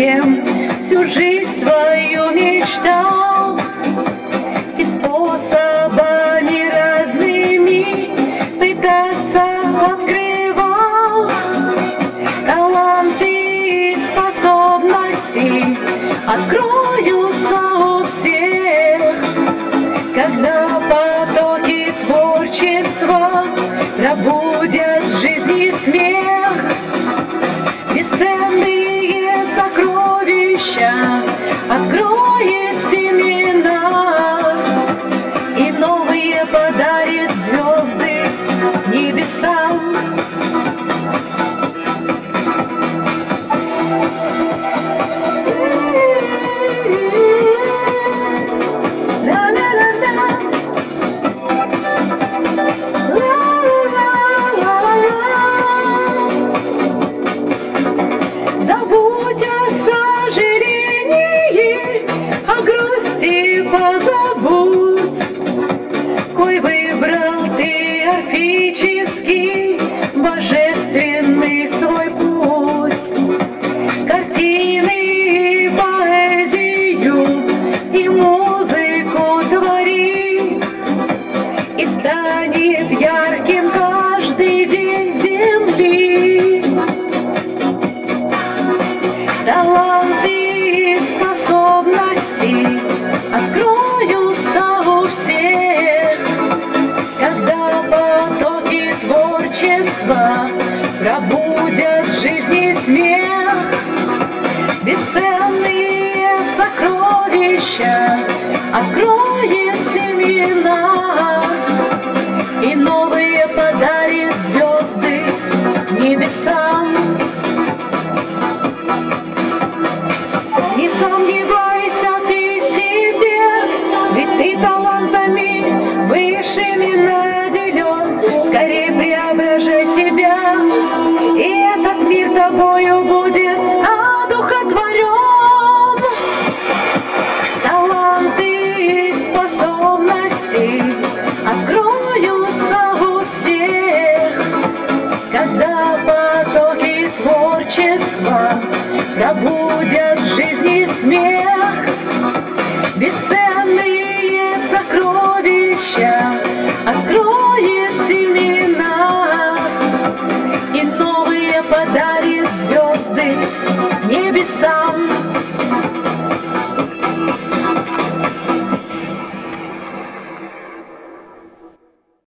кем всю жизнь свою мечтал, и способами разными пытаться открывал таланты и способности, откроются у всех, когда потоки творчества пробудят в жизни смех. Бесценные сокровища откроет семена, и новые подарит звезды небесам. Позабудь, кой выбрал ты орфический, божественный свой путь. Картины, поэзию и музыку твори, и станет ярким каждый день земли.